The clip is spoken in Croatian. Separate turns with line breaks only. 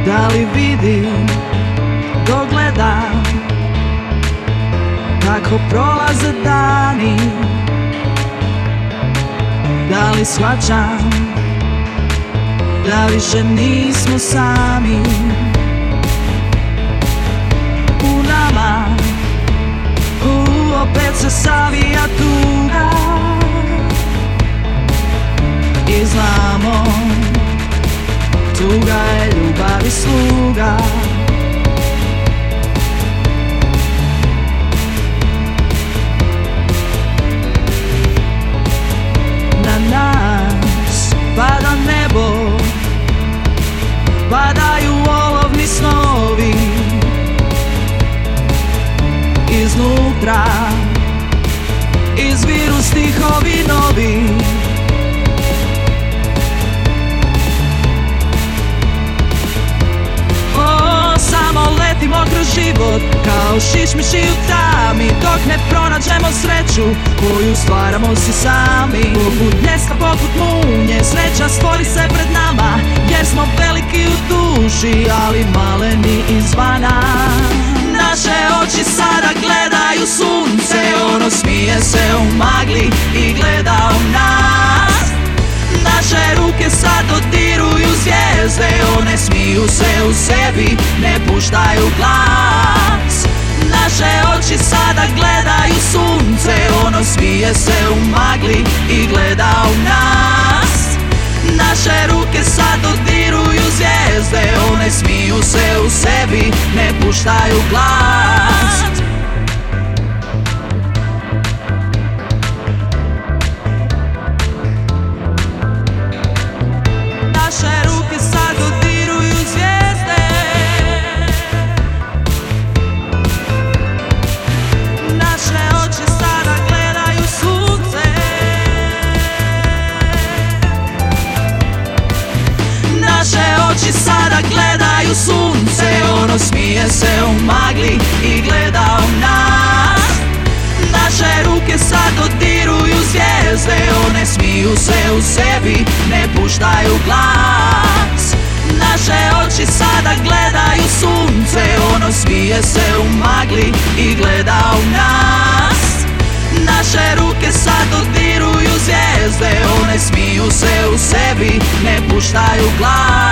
Da li vidim dok gledam kako prolaze dani? Da li shvaćam da više nismo sami? U nama opet se savija tuga i znamo, tuga je ljubavi sluga. Na nas pada nebo, padaju olovni snovi. Iznutra izviru stihovi novi. Samo letimo kroz život kao šišmiši u tami, dok ne pronađemo sreću koju stvaramo si sami. Poput bljeska, poput munje, sreća stvori se pred nama, jer smo veliki u duši, ali maleni izvana. Naše oči sada gledaju sunce, ono smije se u magli i gleda u nas. Naše ruke sad dodiruju zvijezde, one smiju se u sebi, ne puštaju glas. Naše oči sada gledaju sunce, ono smije se u magli i gleda u nas. Naše ruke sad dodiruju zvijezde, one smiju se u sebi, ne puštaju glas. Naše ruke sad dodiruju zvijezde, naše oči sada gledaju sunce. Naše oči sada gledaju sunce, ono smije se u magli i gleda u nas. Naše ruke sad dodiruju zvijezde, one smiju se u sebi, ne puštaju glas. Naše oči sada gledaju sunce, ono smije se u magli i gleda u nas. Naše ruke sad dodiruju zvijezde, one smiju se u sebi, ne puštaju glas.